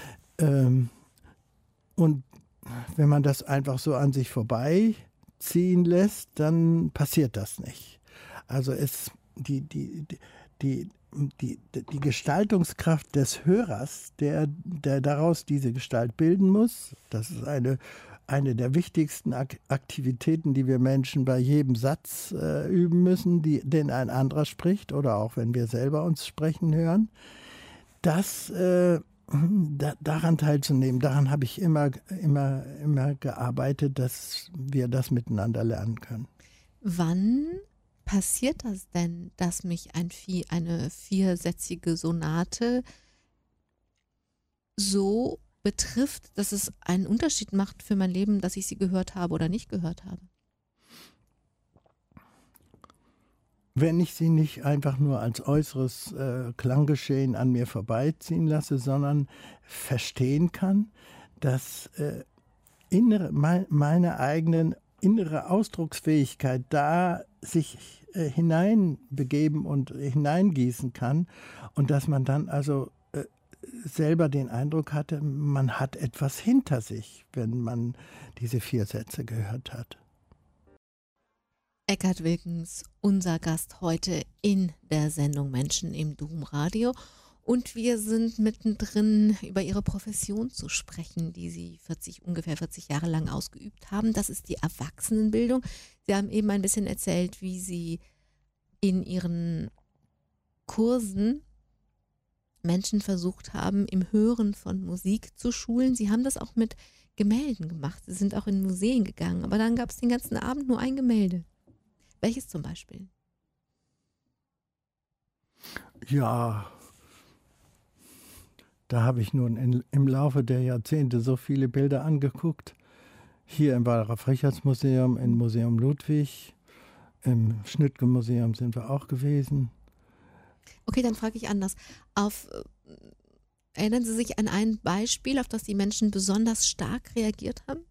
Und wenn man das einfach so an sich vorbeiziehen lässt, dann passiert das nicht. Also die Gestaltungskraft des Hörers, der daraus diese Gestalt bilden muss, das ist eine der wichtigsten Aktivitäten, die wir Menschen bei jedem Satz üben müssen, den ein anderer spricht oder auch wenn wir selber uns sprechen hören. Daran teilzunehmen, daran habe ich immer gearbeitet, dass wir das miteinander lernen können. Wann passiert das denn, dass mich eine 4-sätzige Sonate so betrifft, dass es einen Unterschied macht für mein Leben, dass ich sie gehört habe oder nicht gehört habe? Wenn ich sie nicht einfach nur als äußeres Klanggeschehen an mir vorbeiziehen lasse, sondern verstehen kann, dass meine eigene innere Ausdrucksfähigkeit da sich hineinbegeben und hineingießen kann und dass man dann also selber den Eindruck hatte, man hat etwas hinter sich, wenn man diese 4 Sätze gehört hat. Eckhard Wilkens, unser Gast heute in der Sendung Menschen im Domradio. Und wir sind mittendrin, über Ihre Profession zu sprechen, die Sie ungefähr 40 Jahre lang ausgeübt haben. Das ist die Erwachsenenbildung. Sie haben eben ein bisschen erzählt, wie Sie in Ihren Kursen Menschen versucht haben, im Hören von Musik zu schulen. Sie haben das auch mit Gemälden gemacht. Sie sind auch in Museen gegangen. Aber dann gab es den ganzen Abend nur ein Gemälde. Welches zum Beispiel? Ja, da habe ich nun im Laufe der Jahrzehnte so viele Bilder angeguckt. Hier im Wallraf-Richartz-Museum, im Museum Ludwig, im Schnüttgen-Museum sind wir auch gewesen. Okay, dann frage ich anders. Erinnern Sie sich an ein Beispiel, auf das die Menschen besonders stark reagiert haben?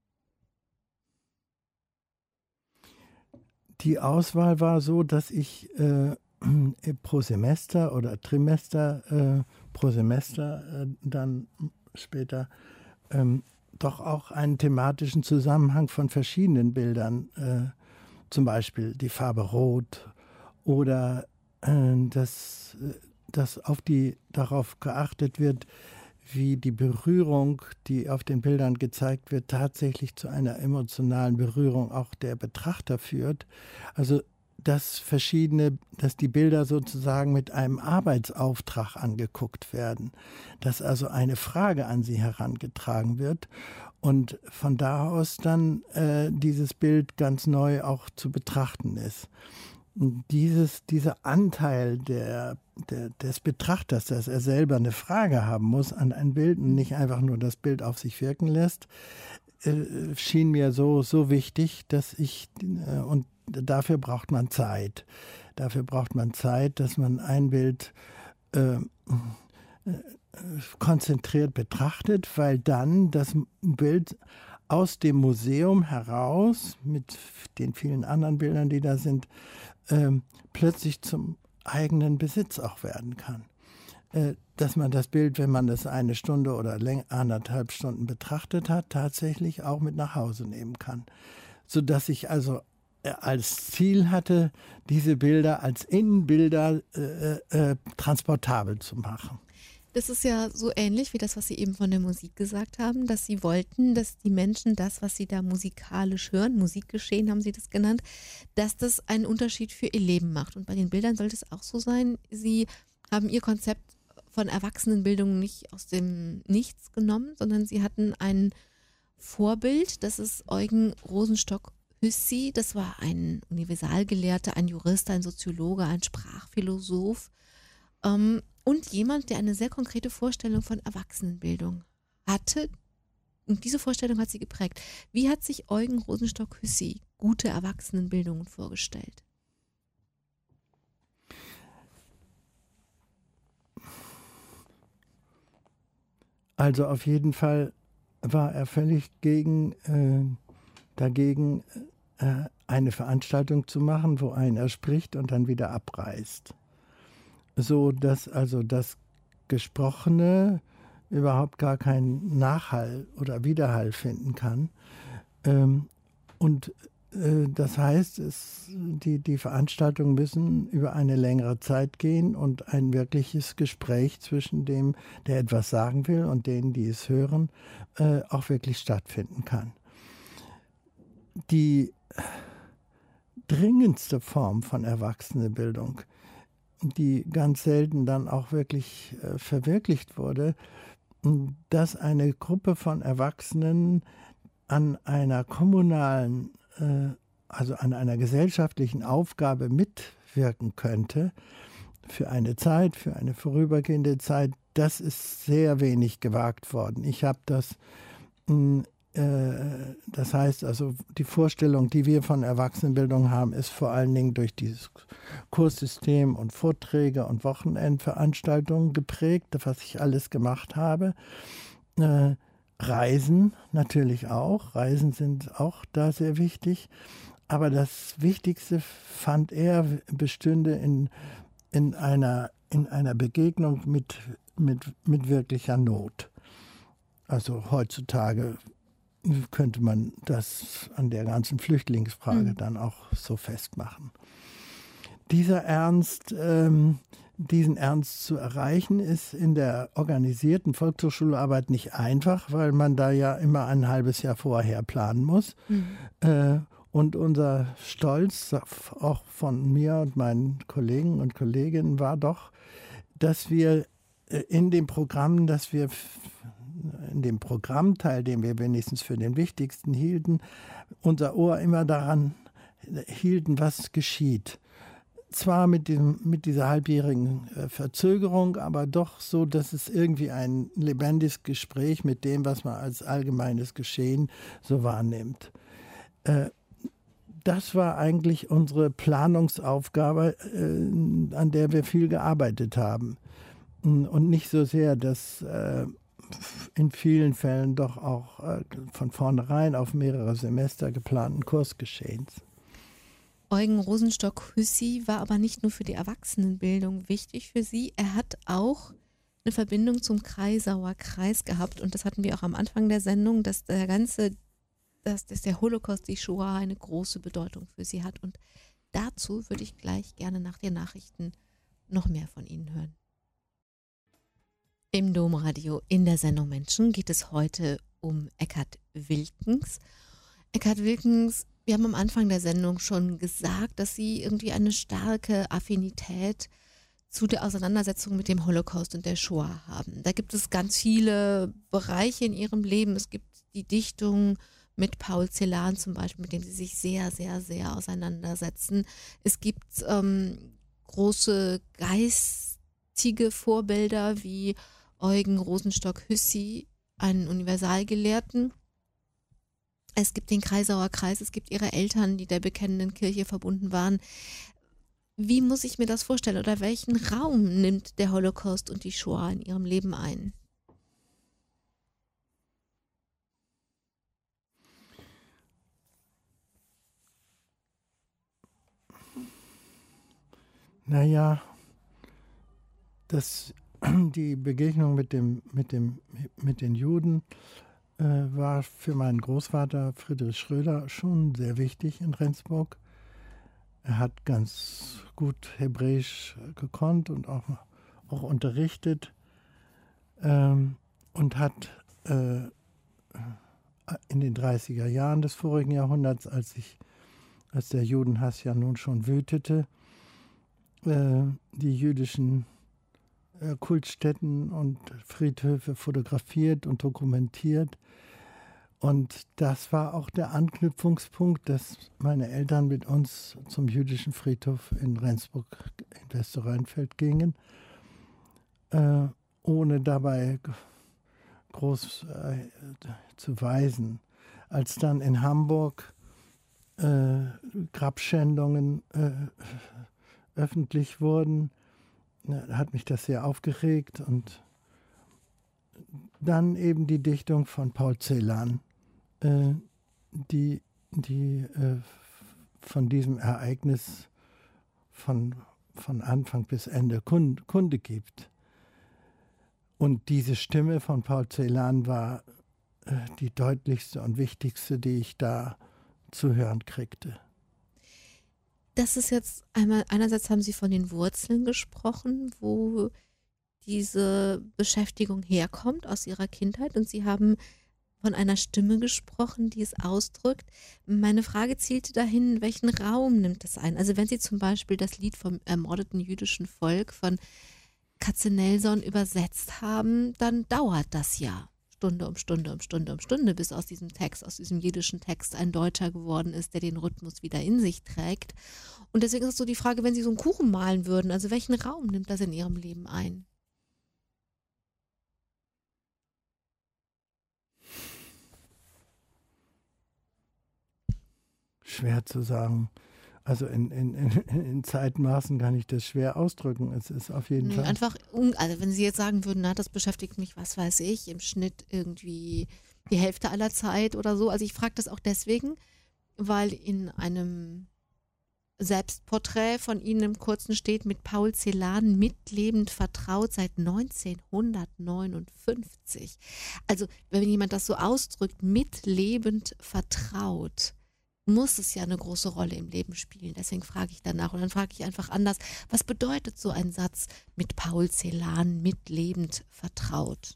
Die Auswahl war so, dass ich pro Semester oder Trimester, pro Semester dann später doch auch einen thematischen Zusammenhang von verschiedenen Bildern, zum Beispiel die Farbe Rot oder dass darauf geachtet wird, wie die Berührung, die auf den Bildern gezeigt wird, tatsächlich zu einer emotionalen Berührung auch der Betrachter führt. Also dass die Bilder sozusagen mit einem Arbeitsauftrag angeguckt werden, dass also eine Frage an sie herangetragen wird und von da aus dann dieses Bild ganz neu auch zu betrachten ist. Dieser Anteil des Betrachters, dass er selber eine Frage haben muss an ein Bild und nicht einfach nur das Bild auf sich wirken lässt, schien mir so wichtig, dass und dafür braucht man Zeit. Dafür braucht man Zeit, dass man ein Bild konzentriert betrachtet, weil dann das Bild aus dem Museum heraus, mit den vielen anderen Bildern, die da sind, plötzlich zum eigenen Besitz auch werden kann. Dass man das Bild, wenn man das eine Stunde oder 1,5 Stunden betrachtet hat, tatsächlich auch mit nach Hause nehmen kann. Sodass ich also als Ziel hatte, diese Bilder als Innenbilder transportabel zu machen. Das ist ja so ähnlich wie das, was Sie eben von der Musik gesagt haben, dass Sie wollten, dass die Menschen das, was sie da musikalisch hören, Musikgeschehen haben Sie das genannt, dass das einen Unterschied für ihr Leben macht. Und bei den Bildern sollte es auch so sein. Sie haben Ihr Konzept von Erwachsenenbildung nicht aus dem Nichts genommen, sondern Sie hatten ein Vorbild, das ist Eugen Rosenstock-Huessy. Das war ein Universalgelehrter, ein Jurist, ein Soziologe, ein Sprachphilosoph. Und jemand, der eine sehr konkrete Vorstellung von Erwachsenenbildung hatte. Und diese Vorstellung hat sie geprägt. Wie hat sich Eugen Rosenstock-Huessy gute Erwachsenenbildung vorgestellt? Also auf jeden Fall war er völlig dagegen, eine Veranstaltung zu machen, wo einer spricht und dann wieder abreist. So dass also das Gesprochene überhaupt gar keinen Nachhall oder Widerhall finden kann. Das heißt, die Veranstaltungen müssen über eine längere Zeit gehen und ein wirkliches Gespräch zwischen dem, der etwas sagen will, und denen, die es hören, auch wirklich stattfinden kann. Die dringendste Form von Erwachsenenbildung, die ganz selten dann auch wirklich verwirklicht wurde, dass eine Gruppe von Erwachsenen an einer kommunalen, also an einer gesellschaftlichen Aufgabe mitwirken könnte, für eine Zeit, für eine vorübergehende Zeit, das ist sehr wenig gewagt worden. Ich habe das heißt also, die Vorstellung, die wir von Erwachsenenbildung haben, ist vor allen Dingen durch dieses Kurssystem und Vorträge und Wochenendveranstaltungen geprägt, was ich alles gemacht habe. Reisen natürlich auch. Reisen sind auch da sehr wichtig. Aber das Wichtigste, fand er, bestünde in einer Begegnung mit wirklicher Not. Also heutzutage könnte man das an der ganzen Flüchtlingsfrage dann auch so festmachen. Diesen Ernst zu erreichen, ist in der organisierten Volkshochschularbeit nicht einfach, weil man da ja immer ein halbes Jahr vorher planen muss. Und unser Stolz, auch von mir und meinen Kollegen und Kolleginnen, war doch, dass wir in dem Programmteil, den wir wenigstens für den wichtigsten hielten, unser Ohr immer daran hielten, was geschieht. Zwar mit dieser halbjährigen Verzögerung, aber doch so, dass es irgendwie ein lebendiges Gespräch mit dem, was man als allgemeines Geschehen so wahrnimmt. Das war eigentlich unsere Planungsaufgabe, an der wir viel gearbeitet haben. Und nicht so sehr, dass in vielen Fällen doch auch von vornherein auf mehrere Semester geplanten Kursgeschehens. Eugen Rosenstock-Huessy war aber nicht nur für die Erwachsenenbildung wichtig für Sie, er hat auch eine Verbindung zum Kreisauer Kreis gehabt, und das hatten wir auch am Anfang der Sendung, dass der Holocaust, die Shoah, eine große Bedeutung für Sie hat, und dazu würde ich gleich gerne nach den Nachrichten noch mehr von Ihnen hören. Im Domradio in der Sendung Menschen geht es heute um Eckhard Wilckens. Eckhard Wilckens, wir haben am Anfang der Sendung schon gesagt, dass Sie irgendwie eine starke Affinität zu der Auseinandersetzung mit dem Holocaust und der Shoah haben. Da gibt es ganz viele Bereiche in Ihrem Leben. Es gibt die Dichtung mit Paul Celan zum Beispiel, mit dem Sie sich sehr, sehr, sehr auseinandersetzen. Es gibt große geistige Vorbilder wie Eugen Rosenstock-Huessy, einen Universalgelehrten. Es gibt den Kreisauer Kreis, es gibt Ihre Eltern, die der bekennenden Kirche verbunden waren. Wie muss ich mir das vorstellen oder welchen Raum nimmt der Holocaust und die Shoah in Ihrem Leben ein? Naja, die Begegnung mit den Juden war für meinen Großvater Friedrich Schröder schon sehr wichtig in Rendsburg. Er hat ganz gut Hebräisch gekonnt und auch unterrichtet und hat in den 30er Jahren des vorigen Jahrhunderts, als der Judenhass ja nun schon wütete, die jüdischen Kultstätten und Friedhöfe fotografiert und dokumentiert. Und das war auch der Anknüpfungspunkt, dass meine Eltern mit uns zum jüdischen Friedhof in Rendsburg in Westerrheinfeld gingen, ohne dabei groß zu weisen. Als dann in Hamburg Grabschändungen öffentlich wurden, hat mich das sehr aufgeregt. Und dann eben die Dichtung von Paul Celan, die von diesem Ereignis von Anfang bis Ende Kunde gibt. Und diese Stimme von Paul Celan war die deutlichste und wichtigste, die ich da zu hören kriegte. Das ist jetzt einerseits haben Sie von den Wurzeln gesprochen, wo diese Beschäftigung herkommt aus Ihrer Kindheit, und Sie haben von einer Stimme gesprochen, die es ausdrückt. Meine Frage zielte dahin, welchen Raum nimmt es ein? Also wenn Sie zum Beispiel das Lied vom ermordeten jüdischen Volk von Katzenelson übersetzt haben, dann dauert das ja Stunde um Stunde um Stunde um Stunde, bis aus diesem jiddischen Text ein Deutscher geworden ist, der den Rhythmus wieder in sich trägt. Und deswegen ist es so die Frage, wenn Sie so einen Kuchen malen würden, also welchen Raum nimmt das in Ihrem Leben ein? Schwer zu sagen. Also in Zeitmaßen kann ich das schwer ausdrücken. Es ist auf jeden Fall. Einfach, also wenn Sie jetzt sagen würden, na, das beschäftigt mich, was weiß ich, im Schnitt irgendwie die Hälfte aller Zeit oder so. Also ich frage das auch deswegen, weil in einem Selbstporträt von Ihnen im Kurzen steht, mit Paul Celan mitlebend vertraut seit 1959. Also wenn jemand das so ausdrückt, mitlebend vertraut, muss es ja eine große Rolle im Leben spielen. Deswegen frage ich danach. Und dann frage ich einfach anders, was bedeutet so ein Satz mit Paul Celan mitlebend vertraut?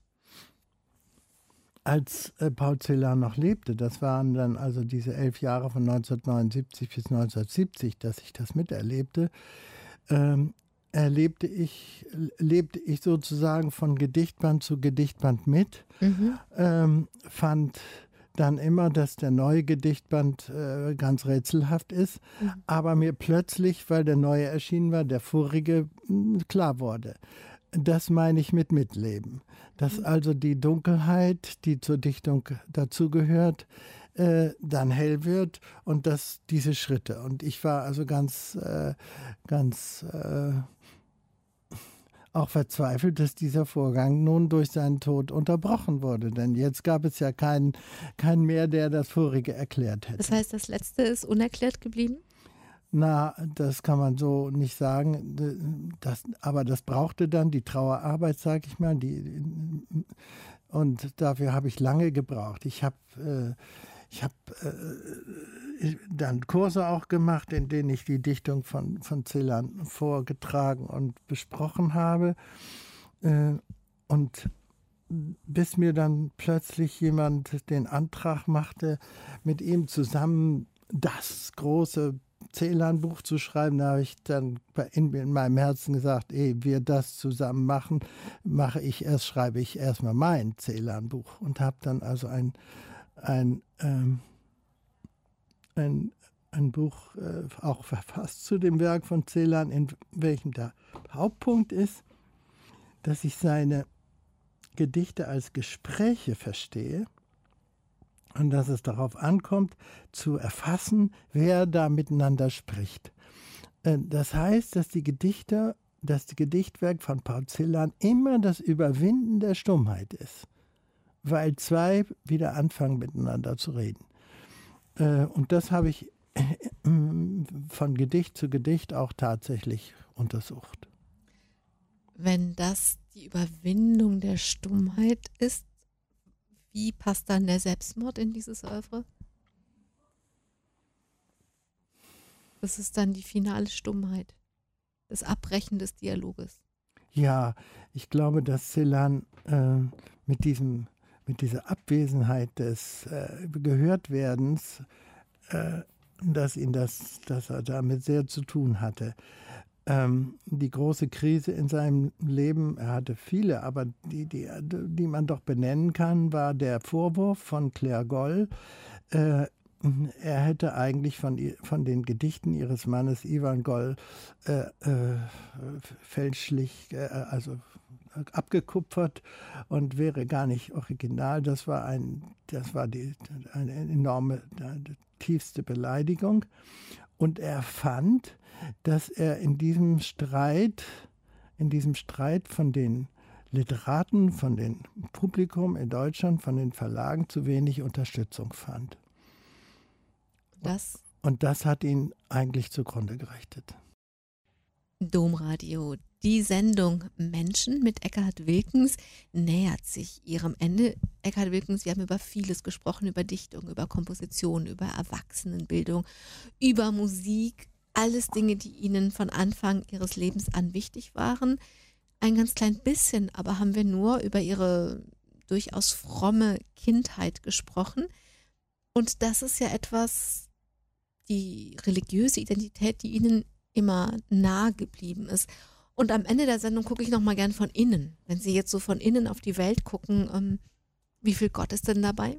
Als Paul Celan noch lebte, das waren dann also diese 11 Jahre von 1979 bis 1970, dass ich das miterlebte, lebte ich sozusagen von Gedichtband zu Gedichtband mit, fand dann immer, dass der neue Gedichtband ganz rätselhaft ist, aber mir plötzlich, weil der neue erschienen war, der vorige klar wurde. Das meine ich mit Mitleben. Dass also die Dunkelheit, die zur Dichtung dazugehört, dann hell wird, und dass diese Schritte. Und ich war also ganz auch verzweifelt, dass dieser Vorgang nun durch seinen Tod unterbrochen wurde. Denn jetzt gab es ja keinen mehr, der das Vorige erklärt hätte. Das heißt, das Letzte ist unerklärt geblieben? Na, das kann man so nicht sagen. Aber das brauchte dann die Trauerarbeit, sage ich mal. Und dafür habe ich lange gebraucht. Ich habe dann Kurse auch gemacht, in denen ich die Dichtung von Celan vorgetragen und besprochen habe. Und bis mir dann plötzlich jemand den Antrag machte, mit ihm zusammen das große Celan-Buch zu schreiben, da habe ich dann in meinem Herzen gesagt, ehe wir das zusammen machen, schreibe ich erstmal mein Celan-Buch, und habe dann also ein Buch auch verfasst zu dem Werk von Celan, in welchem der Hauptpunkt ist, dass ich seine Gedichte als Gespräche verstehe und dass es darauf ankommt, zu erfassen, wer da miteinander spricht. Das heißt, dass das Gedichtwerk von Paul Celan immer das Überwinden der Stummheit ist, weil zwei wieder anfangen miteinander zu reden. Und das habe ich von Gedicht zu Gedicht auch tatsächlich untersucht. Wenn das die Überwindung der Stummheit ist, wie passt dann der Selbstmord in dieses Oeuvre? Das ist dann die finale Stummheit, das Abbrechen des Dialoges. Ja, ich glaube, dass Celan mit dieser Abwesenheit des Gehörtwerdens, dass er damit sehr zu tun hatte. Die große Krise in seinem Leben, er hatte viele, aber die man doch benennen kann, war der Vorwurf von Claire Goll. Er hätte eigentlich von den Gedichten ihres Mannes Ivan Goll fälschlich, abgekupfert und wäre gar nicht original. Das war eine enorme, tiefste Beleidigung. Und er fand, dass er in diesem Streit von den Literaten, von dem Publikum in Deutschland, von den Verlagen zu wenig Unterstützung fand. Und das hat ihn eigentlich zugrunde gerichtet. Domradio, die Sendung Menschen mit Eckhard Wilckens nähert sich ihrem Ende. Eckhard Wilckens, wir haben über vieles gesprochen, über Dichtung, über Komposition, über Erwachsenenbildung, über Musik, alles Dinge, die Ihnen von Anfang Ihres Lebens an wichtig waren. Ein ganz klein bisschen, aber haben wir nur über Ihre durchaus fromme Kindheit gesprochen. Und das ist ja etwas, die religiöse Identität, die Ihnen immer nah geblieben ist. Und am Ende der Sendung gucke ich nochmal gern von innen. Wenn Sie jetzt so von innen auf die Welt gucken, wie viel Gott ist denn dabei?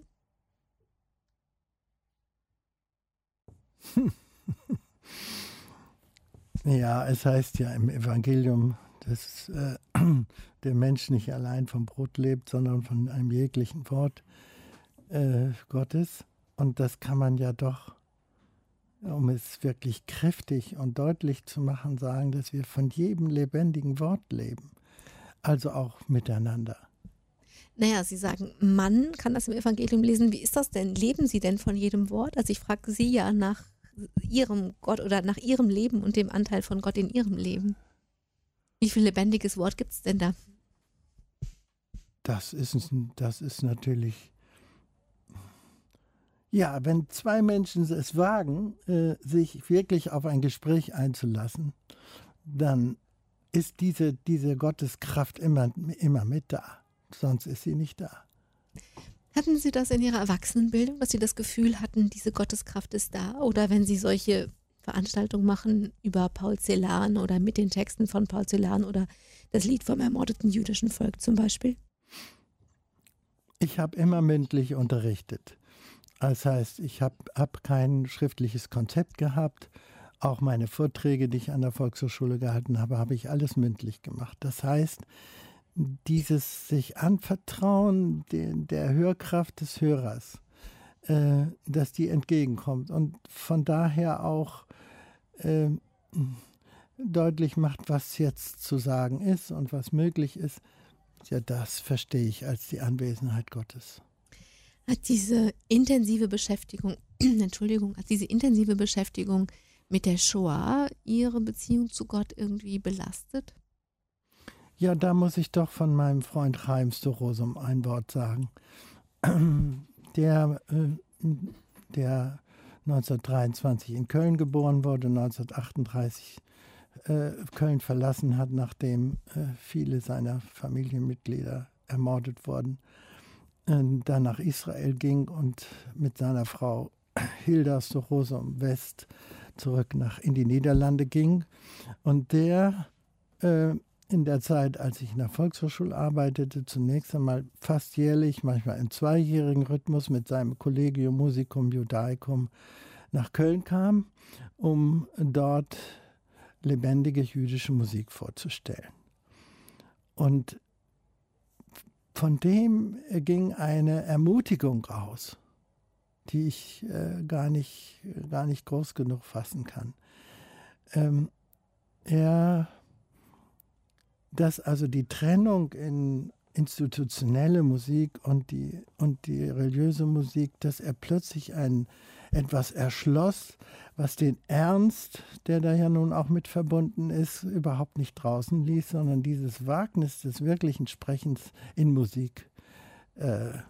Ja, es heißt ja im Evangelium, dass der Mensch nicht allein vom Brot lebt, sondern von einem jeglichen Wort Gottes. Und das kann man ja doch, um es wirklich kräftig und deutlich zu machen, sagen, dass wir von jedem lebendigen Wort leben. Also auch miteinander. Naja, Sie sagen, man kann das im Evangelium lesen. Wie ist das denn? Leben Sie denn von jedem Wort? Also ich frage Sie ja nach Ihrem Gott oder nach Ihrem Leben und dem Anteil von Gott in Ihrem Leben. Wie viel lebendiges Wort gibt es denn da? Das ist natürlich... Ja, wenn zwei Menschen es wagen, sich wirklich auf ein Gespräch einzulassen, dann ist diese Gotteskraft immer mit da. Sonst ist sie nicht da. Hatten Sie das in Ihrer Erwachsenenbildung, dass Sie das Gefühl hatten, diese Gotteskraft ist da? Oder wenn Sie solche Veranstaltungen machen über Paul Celan oder mit den Texten von Paul Celan oder das Lied vom ermordeten jüdischen Volk zum Beispiel? Ich habe immer mündlich unterrichtet. Das heißt, ich habe kein schriftliches Konzept gehabt. Auch meine Vorträge, die ich an der Volkshochschule gehalten habe, habe ich alles mündlich gemacht. Das heißt, dieses sich anvertrauen der Hörkraft des Hörers, dass die entgegenkommt und von daher auch deutlich macht, was jetzt zu sagen ist und was möglich ist, ja, das verstehe ich als die Anwesenheit Gottes. Hat diese intensive Beschäftigung, mit der Shoah Ihre Beziehung zu Gott irgendwie belastet? Ja, da muss ich doch von meinem Freund Chaim Storosum ein Wort sagen. Der 1923 in Köln geboren wurde, 1938 Köln verlassen hat, nachdem viele seiner Familienmitglieder ermordet wurden, dann nach Israel ging und mit seiner Frau Hilda Storosum West zurück in die Niederlande ging. Und der in der Zeit, als ich in der Volkshochschule arbeitete, zunächst einmal fast jährlich, manchmal im zweijährigen Rhythmus mit seinem Collegium Musicum Judaicum nach Köln kam, um dort lebendige jüdische Musik vorzustellen. Und von dem ging eine Ermutigung aus, die ich gar nicht groß genug fassen kann. ähm, er, dass also die Trennung in institutionelle Musik und die religiöse Musik, dass er plötzlich etwas erschloss, was den Ernst, der da ja nun auch mit verbunden ist, überhaupt nicht draußen ließ, sondern dieses Wagnis des wirklichen Sprechens in Musik äh, äh,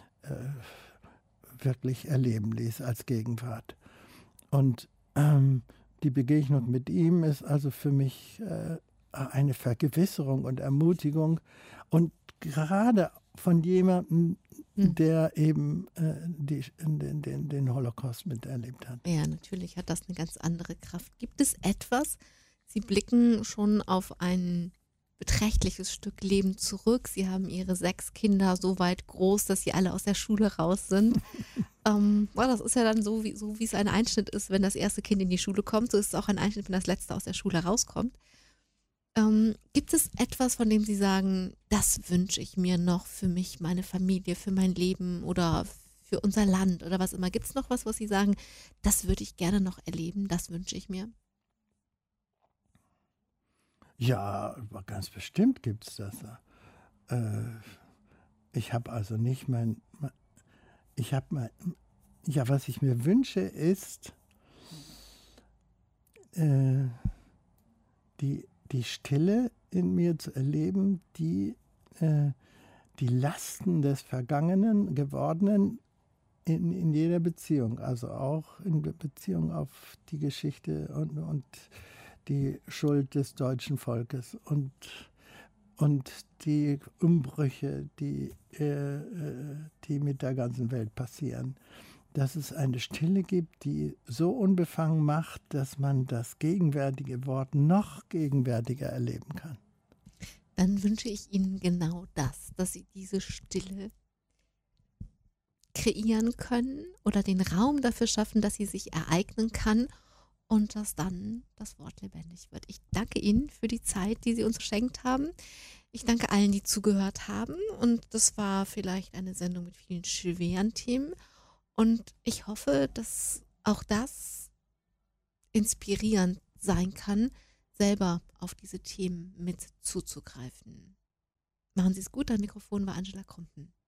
wirklich erleben ließ als Gegenwart. Und die Begegnung mit ihm ist also für mich eine Vergewisserung und Ermutigung und gerade von jemandem, der eben den Holocaust miterlebt hat. Ja, natürlich hat das eine ganz andere Kraft. Gibt es etwas, Sie blicken schon auf ein beträchtliches Stück Leben zurück. Sie haben Ihre 6 Kinder so weit groß, dass sie alle aus der Schule raus sind. Das ist ja dann so wie es ein Einschnitt ist, wenn das erste Kind in die Schule kommt. So ist es auch ein Einschnitt, wenn das letzte aus der Schule rauskommt. Gibt es etwas, von dem Sie sagen, das wünsche ich mir noch für mich, meine Familie, für mein Leben oder für unser Land oder was immer? Gibt es noch was Sie sagen, das würde ich gerne noch erleben, das wünsche ich mir? Ja, ganz bestimmt gibt es das. Ich habe also nicht was ich mir wünsche, ist die Stille in mir zu erleben, die Lasten des Vergangenen, Gewordenen in jeder Beziehung, also auch in Beziehung auf die Geschichte und die Schuld des deutschen Volkes und die Umbrüche, die mit der ganzen Welt passieren. Dass es eine Stille gibt, die so unbefangen macht, dass man das gegenwärtige Wort noch gegenwärtiger erleben kann. Dann wünsche ich Ihnen genau das, dass Sie diese Stille kreieren können oder den Raum dafür schaffen, dass sie sich ereignen kann und dass dann das Wort lebendig wird. Ich danke Ihnen für die Zeit, die Sie uns geschenkt haben. Ich danke allen, die zugehört haben. Und das war vielleicht eine Sendung mit vielen schweren Themen. Und ich hoffe, dass auch das inspirierend sein kann, selber auf diese Themen mit zuzugreifen. Machen Sie es gut. Am Mikrofon war Angela Krumpen.